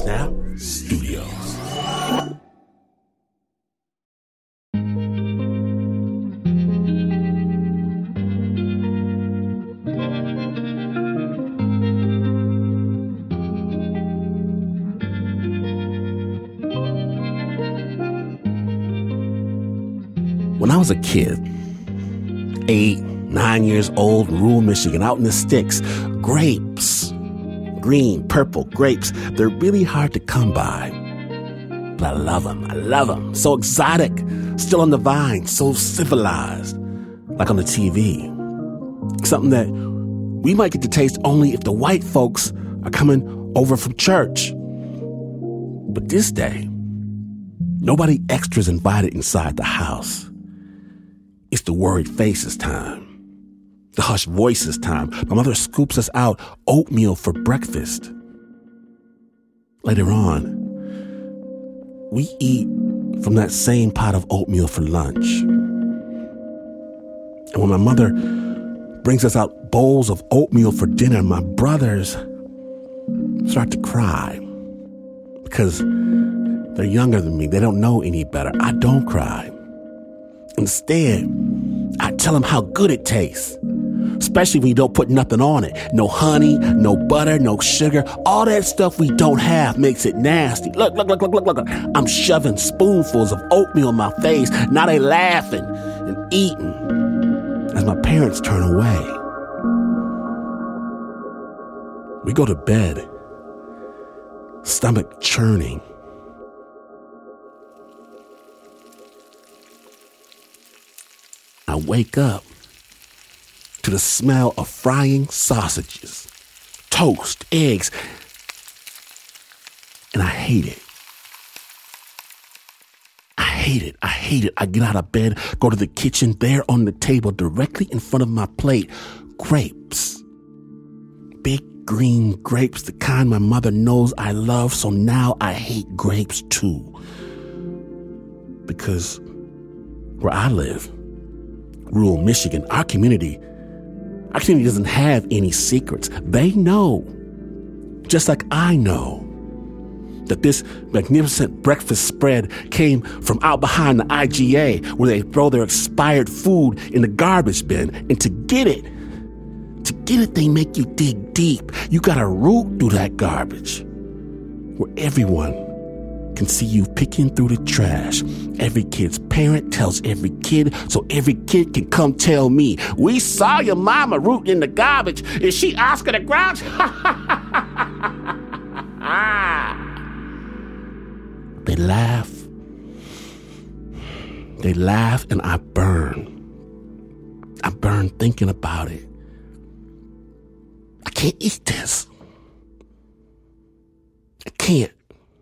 Snap Studios. When I was a kid, 8, 9 years old, in rural Michigan, out in the sticks, grapes, green, purple grapes, they're really hard to come by. But I love them. So exotic, still on the vine, so civilized, like on the TV. Something that we might get to taste only if the white folks are coming over from church. But this day, nobody extra's invited inside the house. It's the worried faces time. The hushed voices time. My mother scoops us out oatmeal for breakfast. Later on, we eat from that same pot of oatmeal for lunch. And when my mother brings us out bowls of oatmeal for dinner, my brothers start to cry because they're younger than me. They don't know any better. I don't cry. Instead, I tell them how good it tastes, especially when you don't put nothing on it. No honey, no butter, no sugar. All that stuff we don't have makes it nasty. Look. I'm shoving spoonfuls of oatmeal in my face. Now they laughing and eating as my parents turn away. We go to bed, stomach churning. I wake up to the smell of frying sausages, toast, eggs, and I hate it. I hate it. I get out of bed, go to the kitchen, there on the table, directly in front of my plate, grapes. Big green grapes, the kind my mother knows I love, so now I hate grapes too. Because where I live, rural Michigan, our community doesn't have any secrets. They know, just like I know, that this magnificent breakfast spread came from out behind the IGA where they throw their expired food in the garbage bin. And to get it, they make you dig deep. You gotta root through that garbage where everyone can see you picking through the trash. Every kid's parent tells every kid, so every kid can come tell me, we saw your mama rooting in the garbage. Is she Oscar the Grouch? They laugh, and I burn. I burn thinking about it. I can't eat this. I can't.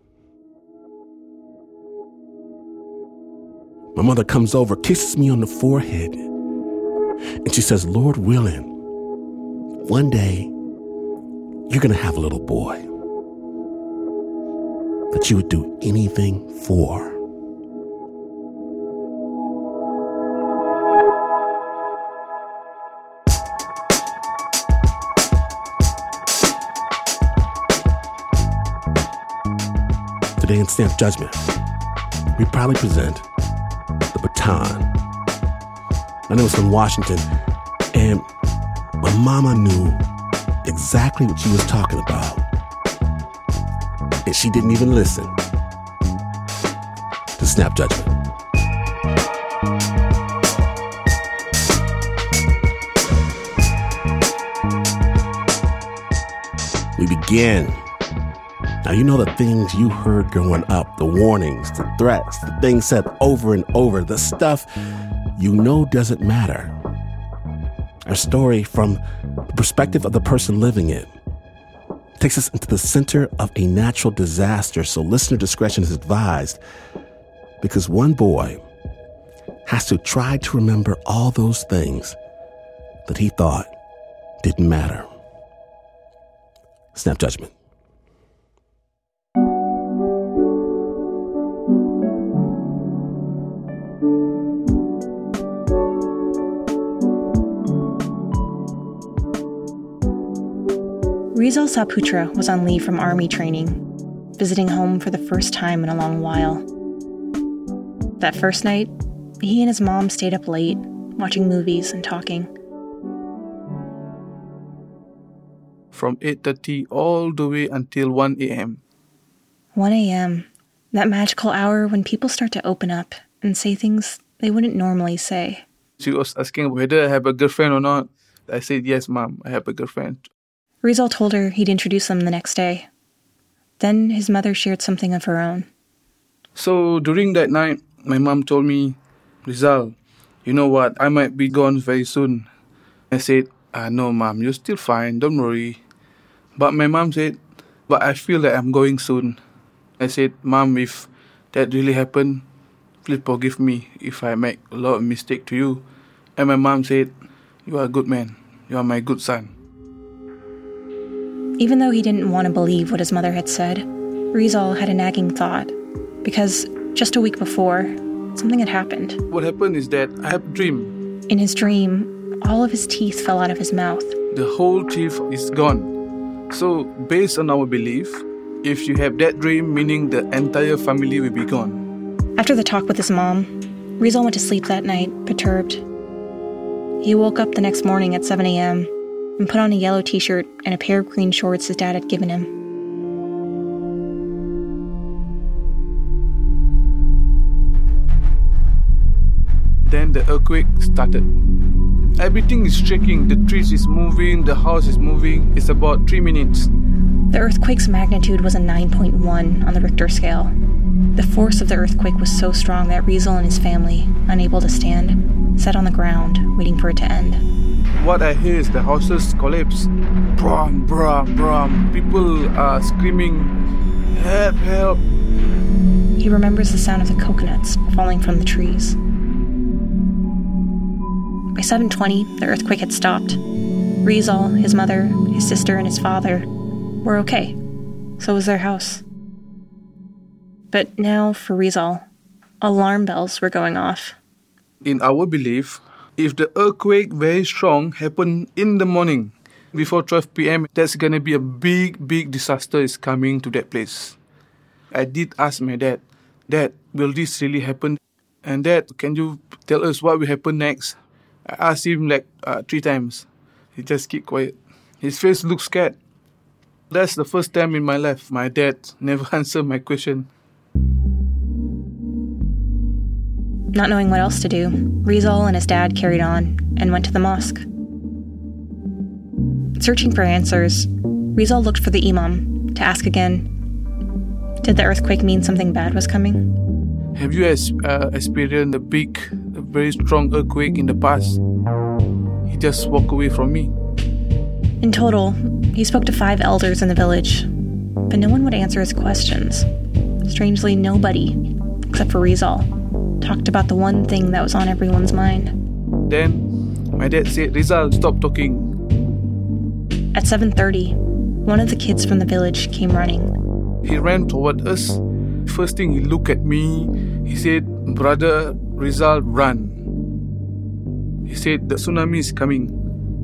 My mother comes over, kisses me on the forehead, and she says, Lord willing, one day you're going to have a little boy that you would do anything for. Today in Snap Judgment, we proudly present The Baton. My name is from Washington, and my mama knew exactly what she was talking about. And she didn't even listen to Snap Judgment. We begin. Now, you know the things you heard growing up, the warnings, the threats, the things said over and over, the stuff you know doesn't matter. Our story, from the perspective of the person living it, takes us into the center of a natural disaster, so listener discretion is advised, because one boy has to try to remember all those things that he thought didn't matter. Snap Judgment. Rizal Saputra was on leave from Army training. visiting home for the first time in a long while. That first night, he and his mom stayed up late, watching movies and talking. From 8:30 all the way until 1 a.m. 1 a.m., that magical hour when people start to open up and say things they wouldn't normally say. She was asking whether I have a girlfriend or not. I said, yes, Mom, I have a girlfriend. Rizal told her he'd introduce them the next day. Then his mother shared something of her own. So during that night, my mom told me, Rizal, you know what, I might be gone very soon. I said, no, Mom, you're still fine, don't worry. But my mom said, but I feel that I'm going soon. I said, Mom, if that really happened, please forgive me if I make a lot of mistake to you. And my mom said, you are a good man. You are my good son. Even though he didn't want to believe what his mother had said, Rizal had a nagging thought. Because just a week before, something had happened. What happened is that I have a dream. In his dream, all of his teeth fell out of his mouth. The whole teeth is gone. So based on our belief, if you have that dream, meaning the entire family will be gone. After the talk with his mom, Rizal went to sleep that night, perturbed. He woke up the next morning at 7 a.m. and put on a yellow t-shirt and a pair of green shorts his dad had given him. Then the earthquake started. Everything is shaking, the trees is moving, the house is moving. It's about 3 minutes. The earthquake's magnitude was a 9.1 on the Richter scale. The force of the earthquake was so strong that Rizal and his family, unable to stand, sat on the ground, waiting for it to end. What I hear is the houses collapse. Brum, brum, brum. People are screaming, help, help. He remembers the sound of the coconuts falling from the trees. By 7:20, the earthquake had stopped. Rizal, his mother, his sister, and his father were okay. So was their house. But now, for Rizal, alarm bells were going off. In our belief, if the earthquake very strong happened in the morning, before 12 p.m., that's going to be a big, big disaster is coming to that place. I did ask my dad, Dad, will this really happen? And Dad, can you tell us what will happen next? I asked him 3 times. He just kept quiet. His face looked scared. That's the first time in my life my dad never answered my question. Not knowing what else to do, Rizal and his dad carried on and went to the mosque. Searching for answers, Rizal looked for the imam to ask again, did the earthquake mean something bad was coming? Have you experienced a very strong earthquake in the past? He just walked away from me. In total, he spoke to 5 elders in the village, but no one would answer his questions. Strangely, nobody, except for Rizal, talked about the one thing that was on everyone's mind. Then, my dad said, Rizal, stop talking. At 7:30, one of the kids from the village came running. He ran toward us. First thing, he looked at me. He said, Brother Rizal, run. He said, the tsunami is coming.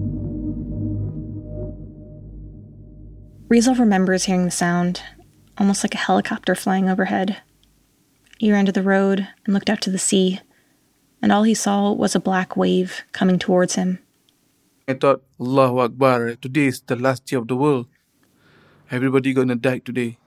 Rizal remembers hearing the sound, almost like a helicopter flying overhead. He ran to the road and looked out to the sea, and all he saw was a black wave coming towards him. I thought, Allahu Akbar, today is the last day of the world. Everybody gonna die today.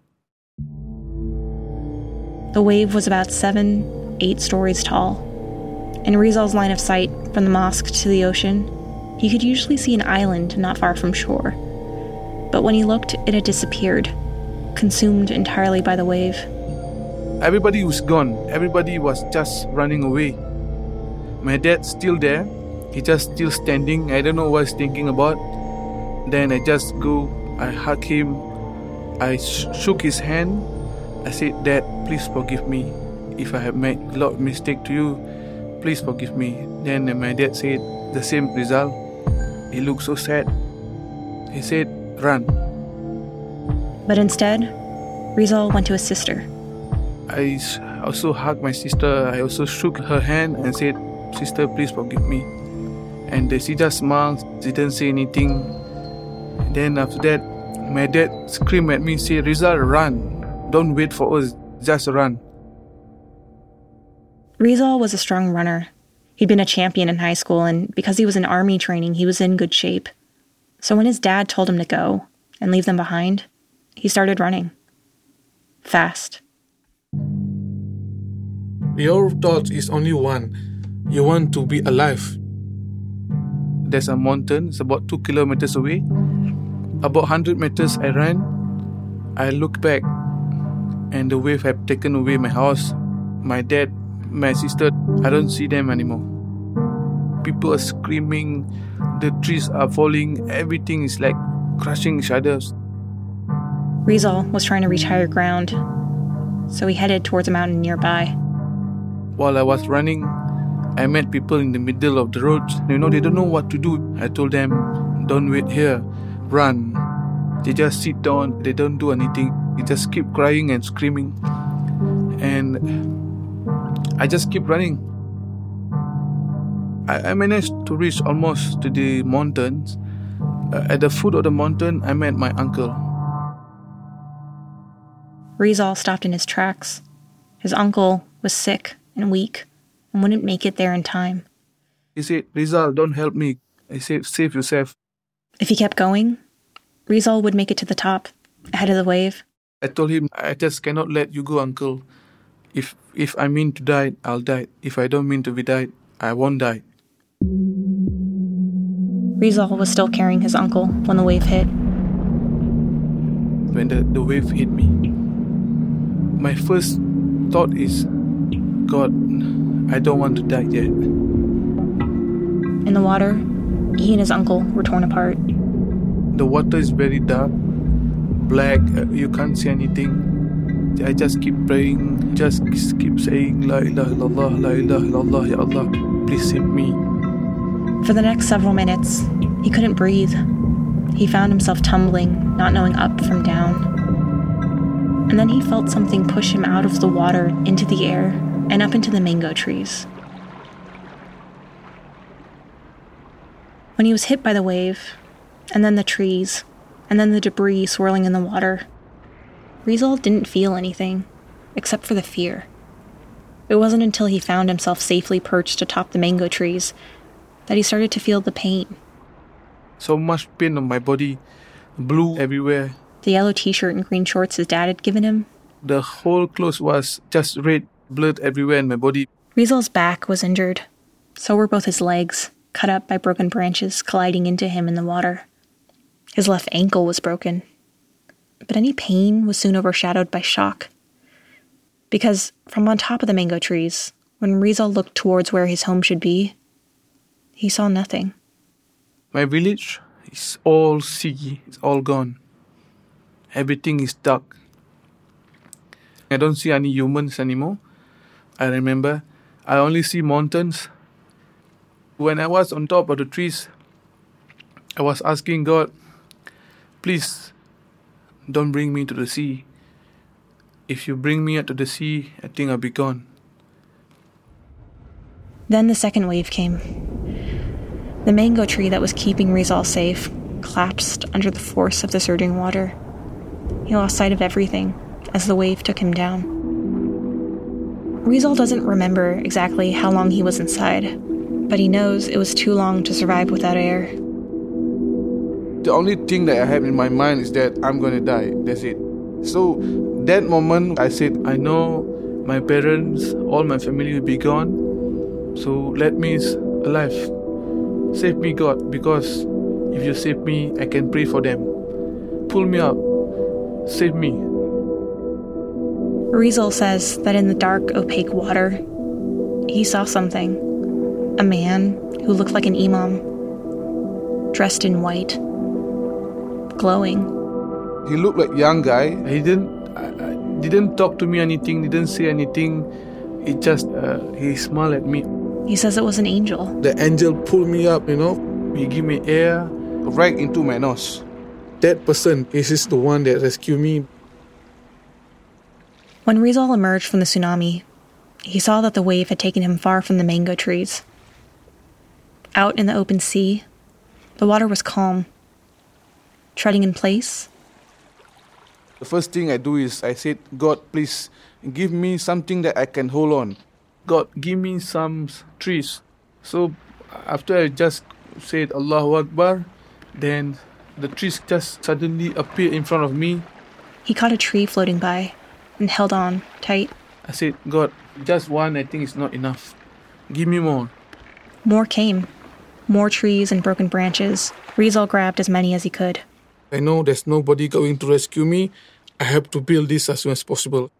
The wave was about 7-8 stories tall. In Rizal's line of sight, from the mosque to the ocean, he could usually see an island not far from shore. But when he looked, it had disappeared, consumed entirely by the wave. Everybody was gone. Everybody was just running away. My dad's still there. He just still standing. I don't know what he's thinking about. Then I just go, I hug him. I shook his hand. I said, Dad, please forgive me. If I have made a lot of mistake to you, please forgive me. Then my dad said the same result. He looked so sad. He said, run. But instead, Rizal went to his sister. I also hugged my sister. I also shook her hand and said, Sister, please forgive me. And she just smiled. She didn't say anything. Then after that, my dad screamed at me, said, Rizal, run. Don't wait for us, just run. Rizal was a strong runner. He'd been a champion in high school, and because he was in army training, he was in good shape. So when his dad told him to go and leave them behind, he started running. Fast. Your thought is only one. You want to be alive. There's a mountain, it's about 2 kilometers away. About 100 meters I ran. I looked back, and the wave had taken away my house, my dad, my sister. I don't see them anymore. People are screaming, the trees are falling, everything is like crushing each other. Rizal was trying to reach higher ground, so he headed towards a mountain nearby. While I was running, I met people in the middle of the road. They don't know what to do. I told them, don't wait here, run. They just sit down, they don't do anything. They just keep crying and screaming. And I just keep running. I managed to reach almost to the mountains. At the foot of the mountain, I met my uncle. Rizal stopped in his tracks. His uncle was sick and weak and wouldn't make it there in time. He said, Rizal, don't help me. I said, save yourself. If he kept going, Rizal would make it to the top, ahead of the wave. I told him, I just cannot let you go, uncle. If I mean to die, I'll die. If I don't mean to be died, I won't die. Rizal was still carrying his uncle when the wave hit. When the wave hit me, my first thought is, God, I don't want to die yet. In the water, he and his uncle were torn apart. The water is very dark, black, you can't see anything. I just keep praying, just keep saying, La ilaha illallah, la ilaha illallah, ya Allah, please save me. For the next several minutes, he couldn't breathe. He found himself tumbling, not knowing up from down. And then he felt something push him out of the water into the air and up into the mango trees. When he was hit by the wave, and then the trees, and then the debris swirling in the water, Rizal didn't feel anything, except for the fear. It wasn't until he found himself safely perched atop the mango trees that he started to feel the pain. So much pain on my body, blue everywhere. The yellow t-shirt and green shorts his dad had given him. The whole clothes was just red, blood everywhere in my body. Rizal's back was injured. So were both his legs, cut up by broken branches colliding into him in the water. His left ankle was broken. But any pain was soon overshadowed by shock. Because from on top of the mango trees, when Rizal looked towards where his home should be, he saw nothing. My village is all sea, it's all gone. Everything is dark. I don't see any humans anymore. I remember I only see mountains. When I was on top of the trees, I was asking God, please don't bring me to the sea. If you bring me out to the sea, I think I'll be gone. Then the second wave came. The mango tree that was keeping Rizal safe collapsed under the force of the surging water. He lost sight of everything as the wave took him down. Rizal doesn't remember exactly how long he was inside, but he knows it was too long to survive without air. The only thing that I have in my mind is that I'm going to die. That's it. So that moment I said, I know my parents, all my family will be gone. So let me alive. Save me, God, because if you save me, I can pray for them. Pull me up. Save me. Rizal says that in the dark, opaque water, he saw something. A man who looked like an imam, dressed in white, glowing. He looked like a young guy. He didn't talk to me anything, didn't say anything. It just, he smiled at me. He says it was an angel. The angel pulled me up, He gave me air right into my nose. That person is the one that rescued me. When Rizal emerged from the tsunami, he saw that the wave had taken him far from the mango trees. Out in the open sea, the water was calm. Treading in place The first thing I do is I said, God, please give me something that I can hold on. God, give me some trees. So after I just said Allahu Akbar, then the trees just suddenly appeared in front of me. He caught a tree floating by and held on tight. I said, God, just one I think is not enough. Give me more. More came. More trees and broken branches. Rizal grabbed as many as he could. I know there's nobody going to rescue me. I have to build this as soon as possible.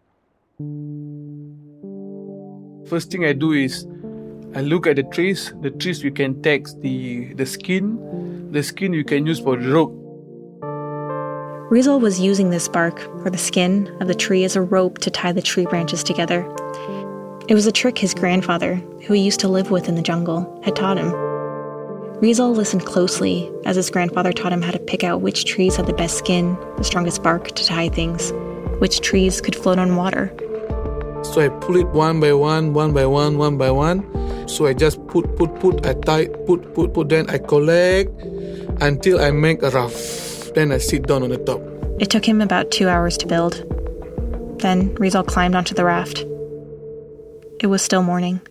First thing I do is I look at the trees. The trees we can take the skin. The skin you can use for the rope. Rizal was using this bark, or the skin, of the tree as a rope to tie the tree branches together. It was a trick his grandfather, who he used to live with in the jungle, had taught him. Rizal listened closely as his grandfather taught him how to pick out which trees had the best skin, the strongest bark to tie things, which trees could float on water. So I pull it one by one. So I just put, I tie, put, then I collect until I make a raft. Then I sit down on the top. It took him about 2 hours to build. Then Rizal climbed onto the raft. It was still morning.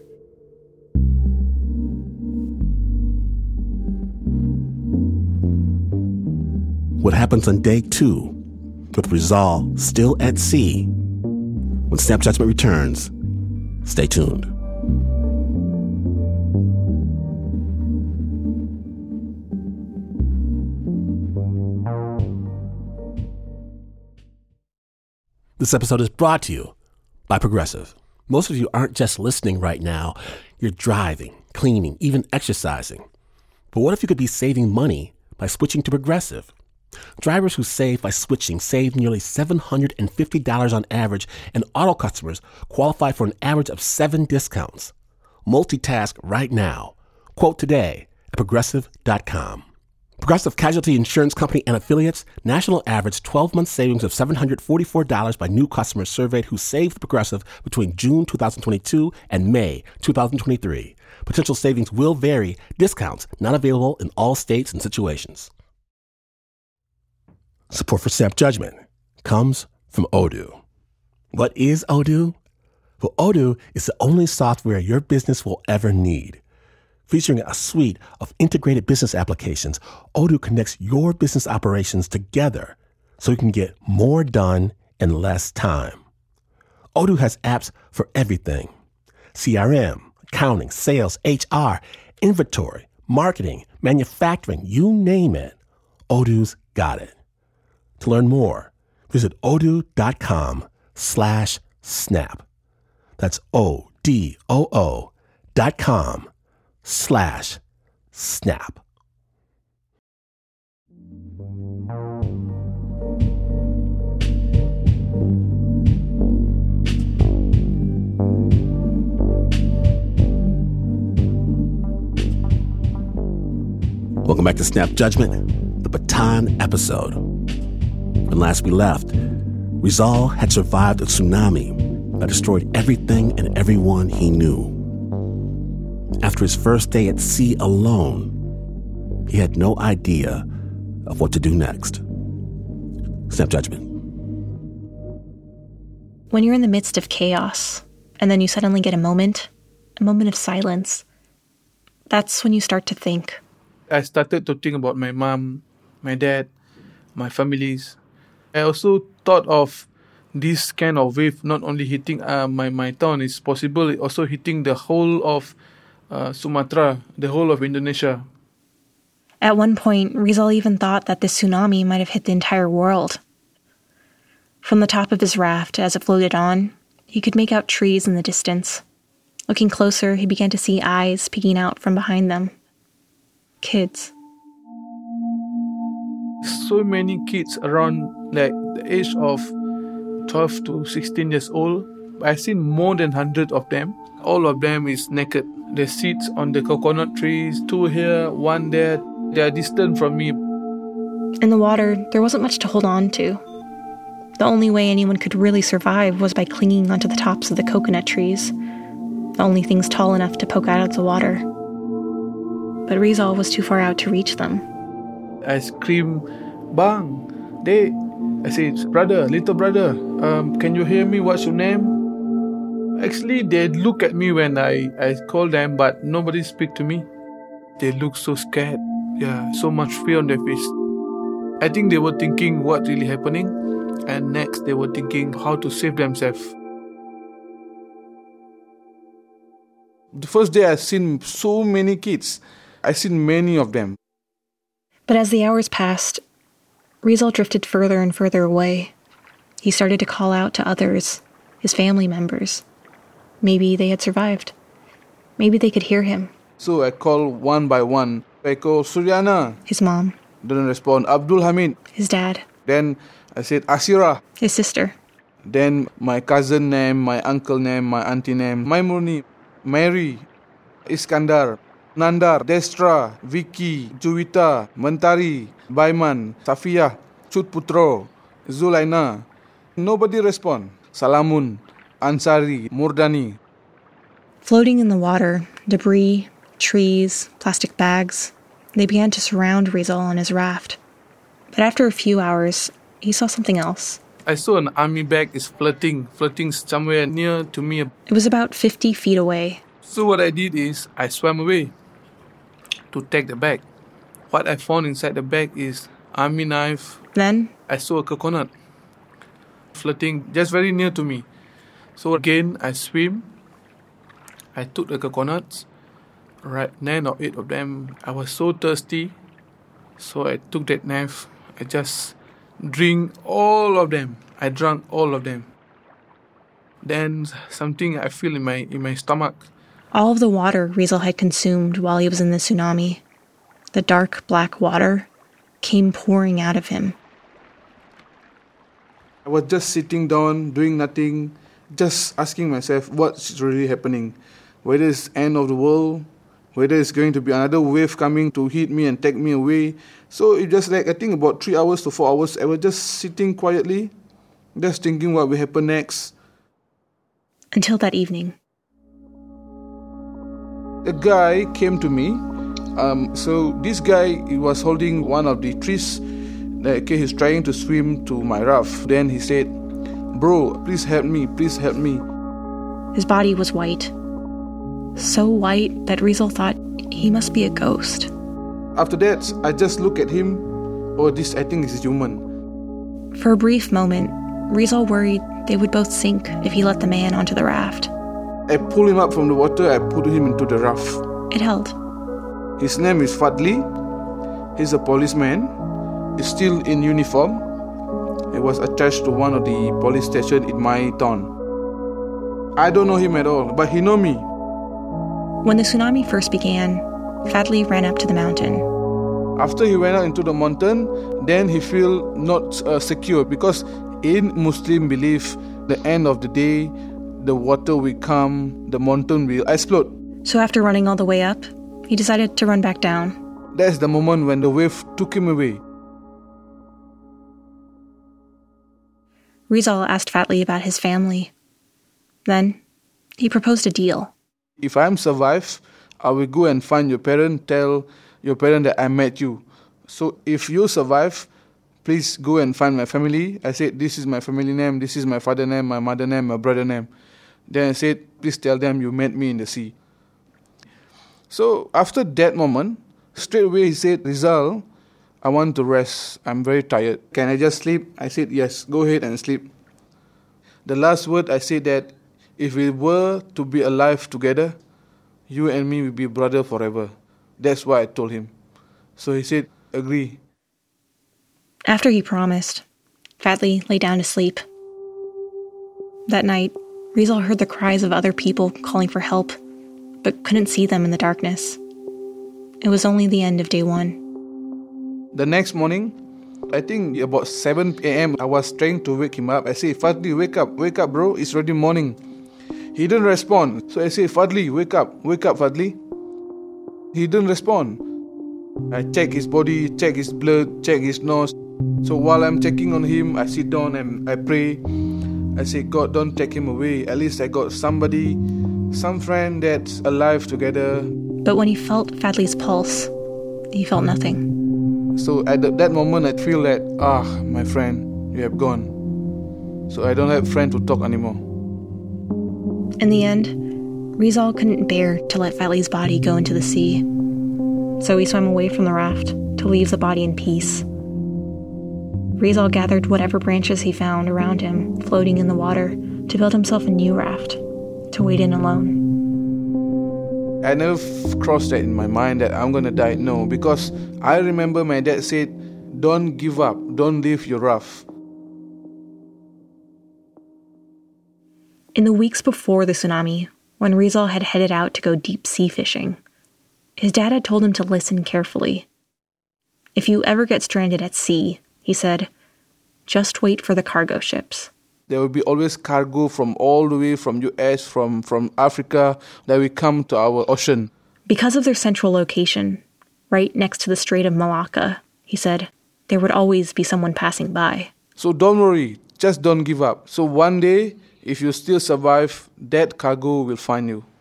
What happens on day 2, with Rizal still at sea? When Snap Judgment returns, stay tuned. This episode is brought to you by Progressive. Most of you aren't just listening right now. You're driving, cleaning, even exercising. But what if you could be saving money by switching to Progressive? Drivers who save by switching save nearly $750 on average, and auto customers qualify for an average of 7 discounts. Multitask right now. Quote today at Progressive.com. Progressive Casualty Insurance Company and affiliates, national average 12-month savings of $744 by new customers surveyed who saved Progressive between June 2022 and May 2023. Potential savings will vary. Discounts not available in all states and situations. Support for Snap Judgment comes from Odoo. What is Odoo? Well, Odoo is the only software your business will ever need. Featuring a suite of integrated business applications, Odoo connects your business operations together so you can get more done in less time. Odoo has apps for everything: CRM, accounting, sales, HR, inventory, marketing, manufacturing, you name it. Odoo's got it. To learn more, visit odoo.com/snap. That's odoo.com/snap. Welcome back to Snap Judgment, the Bataan episode. When last we left, Rizal had survived a tsunami that destroyed everything and everyone he knew. After his first day at sea alone, he had no idea of what to do next. Snap Judgment. When you're in the midst of chaos, and then you suddenly get a moment of silence, that's when you start to think. I started to think about my mom, my dad, my families. I also thought of this kind of wave not only hitting my town, it's possible it also hitting the whole of Sumatra, the whole of Indonesia. At one point, Rizal even thought that this tsunami might have hit the entire world. From the top of his raft, as it floated on, he could make out trees in the distance. Looking closer, he began to see eyes peeking out from behind them. Kids. So many kids around like the age of 12 to 16 years old. I've seen more than 100 of them. All of them is naked. They sit on the coconut trees, 2 here, 1 there. They are distant from me. In the water, there wasn't much to hold on to. The only way anyone could really survive was by clinging onto the tops of the coconut trees, the only things tall enough to poke out of the water. But Rizal was too far out to reach them. I scream, "Bang! They I said, brother, little brother, can you hear me? What's your name? Actually, they look at me when I call them, but nobody speak to me. They look so scared. Yeah, so much fear on their face. I think they were thinking what really happening, and next they were thinking how to save themselves. The first day I seen so many kids. I seen many of them. But as the hours passed, Rizal drifted further and further away. He started to call out to others, his family members. Maybe they had survived. Maybe they could hear him. So I called one by one. I called Suryana. His mom. Didn't respond. Abdul Hamid. His dad. Then I said Asira. His sister. Then my cousin name, my uncle name, my auntie name, Maimuni, Mary, Iskandar, Nandar, Destra, Vicky, Juwita, Mentari, Baiman, Safia, Chutputro, Zulaina. Nobody respond. Salamun, Ansari, Murdani. Floating in the water, debris, trees, plastic bags, they began to surround Rizal on his raft. But after a few hours, he saw something else. I saw an army bag is floating somewhere near to me. It was about 50 feet away. So what I did is I swam away to take the bag. What I found inside the bag is army knife. Then I saw a coconut floating just very near to me. So again I swim. I took the coconuts. Right, 9 or 8 of them. I was so thirsty. So I took that knife. I just drink all of them. I drank all of them. Then something I feel in my stomach. all of the water Rizal had consumed while he was in the tsunami, the dark black water, came pouring out of him. I was just sitting down, doing nothing, just asking myself what's really happening. Whether it's the end of the world, whether it's going to be another wave coming to hit me and take me away. So it just like, I think about 3 hours to 4 hours, I was just sitting quietly, just thinking what will happen next. Until that evening. A guy came to me. So this guy, he was holding one of the trees. Like, he's trying to swim to my raft. Then he said, "Bro, please help me, please help me." His body was white. So white that Rizal thought he must be a ghost. After that, I just look at him. Oh, this I think is human. For a brief moment, Rizal worried they would both sink if he let the man onto the raft. I pull him up from the water, I put him into the raft. It held. His name is Fadli. He's a policeman. He's still in uniform. He was attached to one of the police stations in my town. I don't know him at all, but he know me. When the tsunami first began, Fadli ran up to the mountain. After he went out into the mountain, then he feel not secure, because in Muslim belief, the end of the day, the water will come, the mountain will explode. So after running all the way up, he decided to run back down. That's the moment when the wave took him away. Rizal asked Fadli about his family. Then, he proposed a deal. If I'm survive, I will go and find your parent, tell your parent that I met you. So if you survive, please go and find my family. I said, this is my family name, this is my father name, my mother name, my brother name. Then I said, please tell them you met me in the sea. So after that moment, straight away he said, Rizal, I want to rest. I'm very tired. Can I just sleep? I said, yes, go ahead and sleep. The last word I said that if we were to be alive together, you and me will be brother forever. That's what I told him. So he said, agree. After he promised, Fadli lay down to sleep. That night, Rizal heard the cries of other people calling for help, but couldn't see them in the darkness. It was only the end of day 1. The next morning, I think about 7 a.m., I was trying to wake him up. I said, Fadli, wake up, bro, it's already morning. He didn't respond. So I said, Fadli, wake up, Fadli. He didn't respond. I check his body, check his blood, check his nose. So while I'm checking on him, I sit down and I pray. I say, God, don't take him away. At least I got somebody, some friend that's alive together. But when he felt Fadli's pulse, he felt nothing. So at that moment, I feel that, my friend, you have gone. So I don't have friends to talk anymore. In the end, Rizal couldn't bear to let Vali's body go into the sea. So he swam away from the raft to leave the body in peace. Rizal gathered whatever branches he found around him floating in the water to build himself a new raft to wade in alone. I never crossed that in my mind that I'm going to die. No, because I remember my dad said, don't give up, don't leave your raft. In the weeks before the tsunami, when Rizal had headed out to go deep sea fishing, his dad had told him to listen carefully. If you ever get stranded at sea, he said, just wait for the cargo ships. There will be always cargo from all the way from US, from Africa, that will come to our ocean. Because of their central location, right next to the Strait of Malacca, he said, there would always be someone passing by. So don't worry, just don't give up. So one day, if you still survive, that cargo will find you.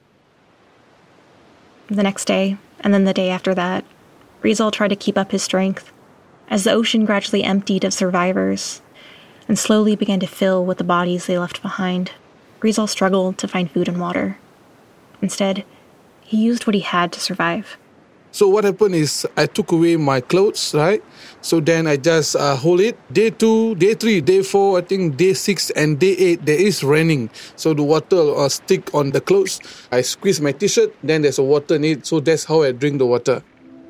The next day, and then the day after that, Rizal tried to keep up his strength. As the ocean gradually emptied of survivors and slowly began to fill with the bodies they left behind, Rizal struggled to find food and water. Instead, he used what he had to survive. So what happened is I took away my clothes, right? So then I just hold it. Day 2, day 3, day 4, I think day 6 and day 8, there is raining. So the water stick on the clothes. I squeeze my t-shirt, then there's a water in it. So that's how I drink the water.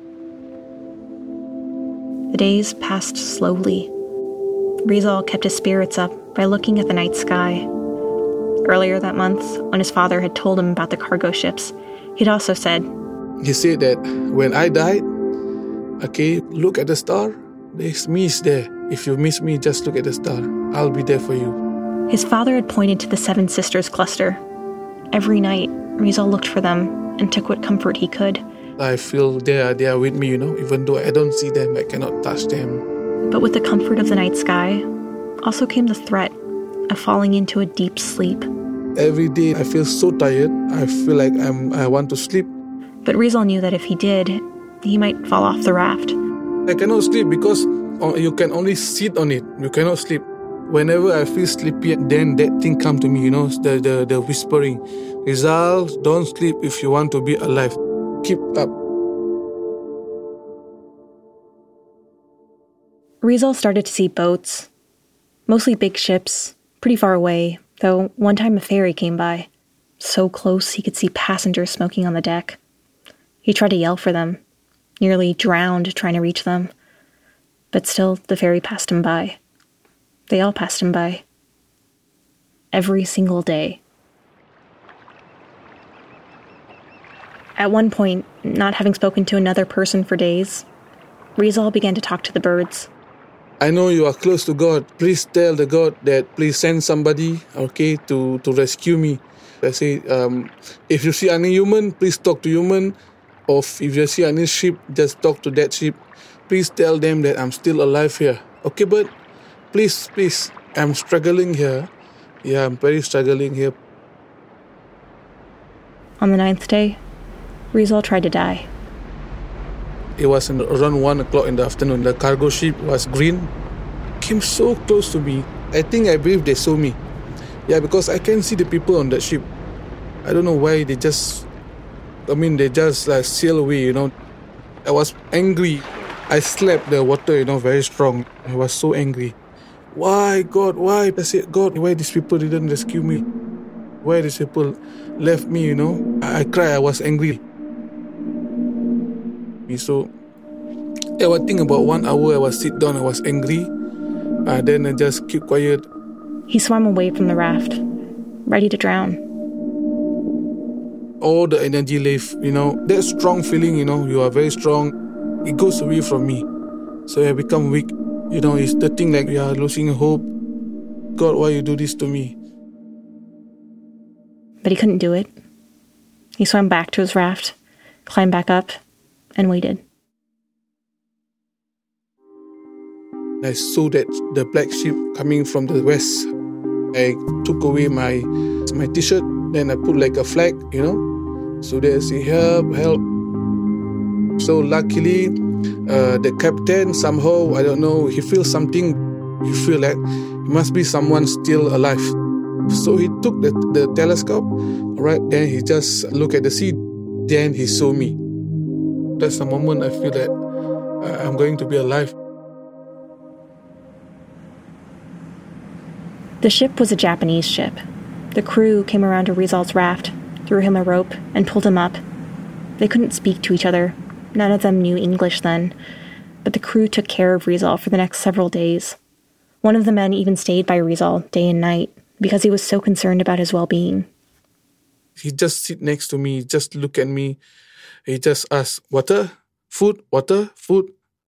The days passed slowly. Rizal kept his spirits up by looking at the night sky. Earlier that month, when his father had told him about the cargo ships, he'd also said, he said that when I died, okay, look at the star. There's me there. If you miss me, just look at the star. I'll be there for you. His father had pointed to the Seven Sisters cluster. Every night, Rizal looked for them and took what comfort he could. I feel they are with me, even though I don't see them, I cannot touch them. But with the comfort of the night sky, also came the threat of falling into a deep sleep. Every day I feel so tired, I feel like I want to sleep. But Rizal knew that if he did, he might fall off the raft. I cannot sleep because you can only sit on it, you cannot sleep. Whenever I feel sleepy, then that thing come to me, the whispering. Rizal, don't sleep if you want to be alive. Keep up. Rizal started to see boats, mostly big ships, pretty far away, though one time a ferry came by, so close he could see passengers smoking on the deck. He tried to yell for them, nearly drowned trying to reach them, but still the ferry passed him by. They all passed him by. Every single day. At one point, not having spoken to another person for days, Rizal began to talk to the birds. I know you are close to God. Please tell the God that please send somebody, okay, to rescue me. I say, if you see any human, please talk to human. Or if you see any ship, just talk to that ship. Please tell them that I'm still alive here. Okay, but please, I'm struggling here. Yeah, I'm very struggling here. On the 9th day, Rizal tried to die. It was around 1 o'clock in the afternoon. The cargo ship was green. Came so close to me. I believe they saw me. Yeah, because I can see the people on that ship. I don't know why they just sail away, I was angry. I slapped the water, very strong. I was so angry. Why, God, why? I said, God, why these people didn't rescue me? Why these people left me, I cried, I was angry. So, I was thinking about 1 hour, I was sit down, I was angry. Then I just keep quiet. He swam away from the raft, ready to drown. All the energy left, that strong feeling, you are very strong. It goes away from me. So I become weak. It's the thing like you are losing hope. God, why you do this to me? But he couldn't do it. He swam back to his raft, climbed back up, and waited. I saw that the black ship coming from the west. I took away my t-shirt, then I put like a flag, so they say help. So luckily, the captain somehow, I don't know, he feels something. You feel that it must be someone still alive. So he took the telescope, right? Then he just looked at the sea. Then he saw me. That's the moment I feel that I'm going to be alive. The ship was a Japanese ship. The crew came around to Rizal's raft, threw him a rope, and pulled him up. They couldn't speak to each other. None of them knew English then. But the crew took care of Rizal for the next several days. One of the men even stayed by Rizal day and night because he was so concerned about his well-being. He just sit next to me, just look at me. He just asks, water, food, water, food.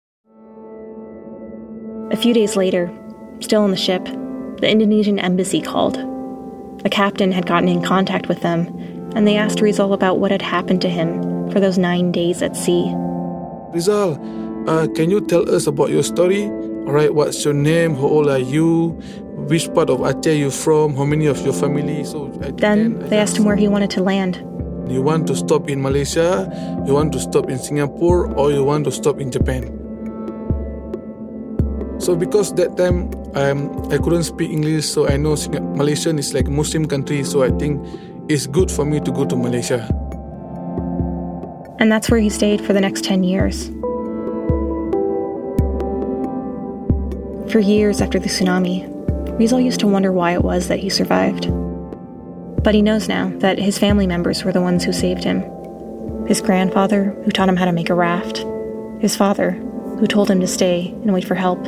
A few days later, still on the ship, the Indonesian embassy called. The captain had gotten in contact with them, and they asked Rizal about what had happened to him for those 9 days at sea. Rizal, can you tell us about your story? All right, what's your name? How old are you? Which part of Aceh are you from? How many of your family? Then they asked him where he wanted to land. You want to stop in Malaysia? You want to stop in Singapore? Or you want to stop in Japan? So because that time I couldn't speak English, so I know Malaysia is like a Muslim country, so I think it's good for me to go to Malaysia. And that's where he stayed for the next 10 years. For years after the tsunami, Rizal used to wonder why it was that he survived. But he knows now that his family members were the ones who saved him. His grandfather, who taught him how to make a raft. His father, who told him to stay and wait for help.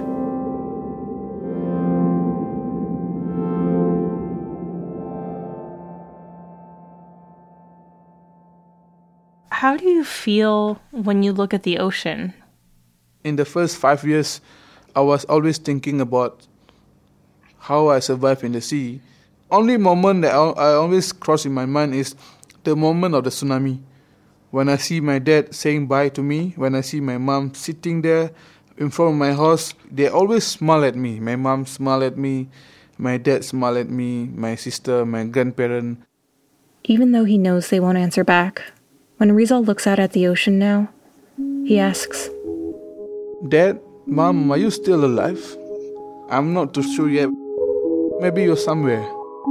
How do you feel when you look at the ocean? In the first 5 years, I was always thinking about how I survived in the sea. Only moment that I always cross in my mind is the moment of the tsunami. When I see my dad saying bye to me, when I see my mom sitting there in front of my house, they always smile at me. My mom smiled at me, my dad smiled at me, my sister, my grandparent. Even though he knows they won't answer back, when Rizal looks out at the ocean now, he asks, Dad, Mom, are you still alive? I'm not too sure yet. Maybe you're somewhere.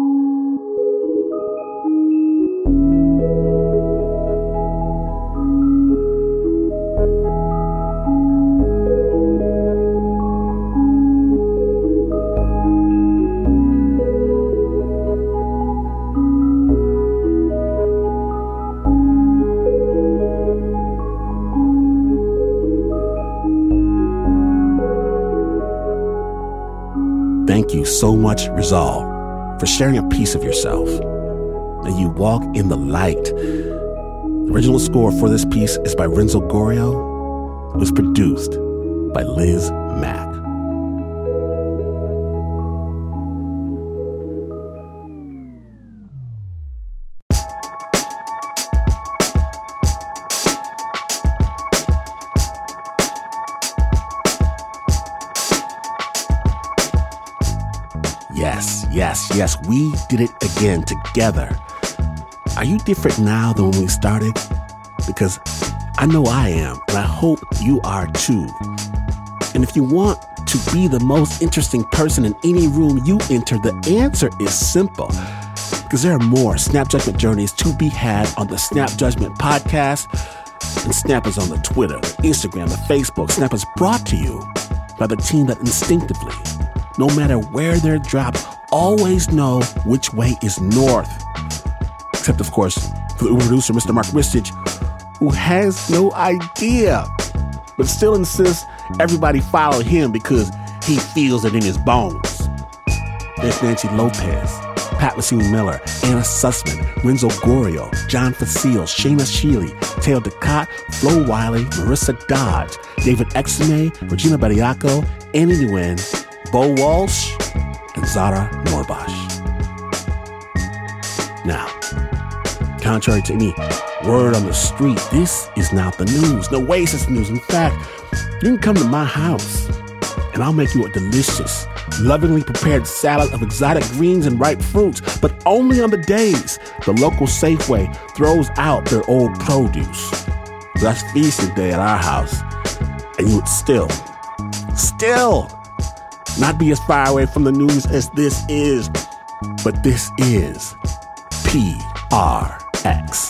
Thank you so much, Rizal, for sharing a piece of yourself. And you walk in the light. The original score for this piece is by Renzo Gorrio. It was produced by Liz Mack. Yes, we did it again together. Are you different now than when we started? Because I know I am, and I hope you are too. And if you want to be the most interesting person in any room you enter, the answer is simple. Because there are more Snap Judgment journeys to be had on the Snap Judgment podcast. And Snap is on the Twitter, the Instagram, the Facebook. Snap is brought to you by the team that instinctively, no matter where they're dropped, always know which way is north. Except, of course, for the producer, Mr. Mark Ristich, who has no idea, but still insists everybody follow him because he feels it in his bones. There's Nancy Lopez, Pat Mesiti-Miller, Anna Sussman, Renzo Gorrio, John Facile, Shayna Shealy, Taylor DeCott, Flo Wiley, Marissa Dodge, David Exene, Regina Bediaco, Annie Nguyen, Bo Walsh, and Zara Norbosh. Now, contrary to any word on the street, this is not the news. No way is this news. In fact, you can come to my house and I'll make you a delicious, lovingly prepared salad of exotic greens and ripe fruits, but only on the days the local Safeway throws out their old produce. That's feasting day at our house, and you would still not be as far away from the news as this is. But this is PRX.